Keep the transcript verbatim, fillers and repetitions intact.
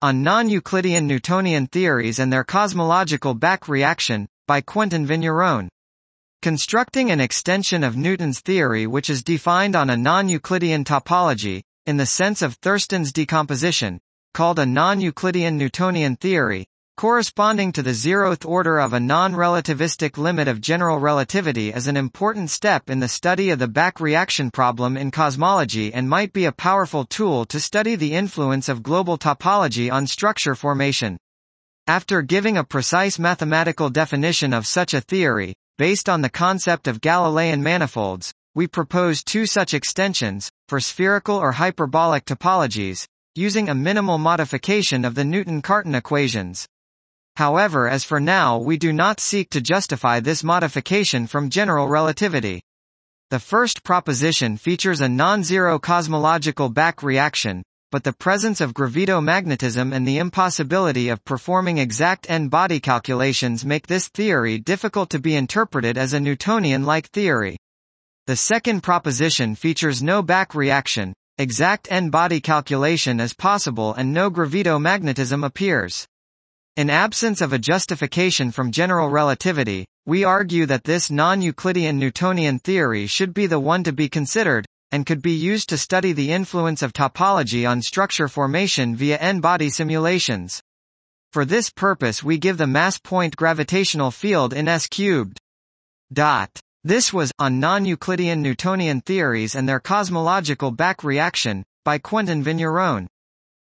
On Non-Euclidean Newtonian Theories and Their Cosmological Back Reaction, by Quentin Vigneron. Constructing an extension of Newton's theory which is defined on a non-Euclidean topology, in the sense of Thurston's decomposition, called a non-Euclidean Newtonian theory, corresponding to the zeroth order of a non-relativistic limit of general relativity, is an important step in the study of the back reaction problem in cosmology and might be a powerful tool to study the influence of global topology on structure formation. After giving a precise mathematical definition of such a theory, based on the concept of Galilean manifolds, we propose two such extensions, for spherical or hyperbolic topologies, using a minimal modification of the Newton-Cartan equations. However, as for now, we do not seek to justify this modification from general relativity. The first proposition features a non-zero cosmological back reaction, but the presence of gravitomagnetism and the impossibility of performing exact n-body calculations make this theory difficult to be interpreted as a Newtonian-like theory. The second proposition features no back reaction, exact n-body calculation is possible and no gravitomagnetism appears. In absence of a justification from general relativity, we argue that this non-Euclidean Newtonian theory should be the one to be considered, and could be used to study the influence of topology on structure formation via n-body simulations. For this purpose we give the mass point gravitational field in S cubed. Dot. This was, on Non-Euclidean Newtonian Theories and Their Cosmological Back Reaction, by Quentin Vigneron.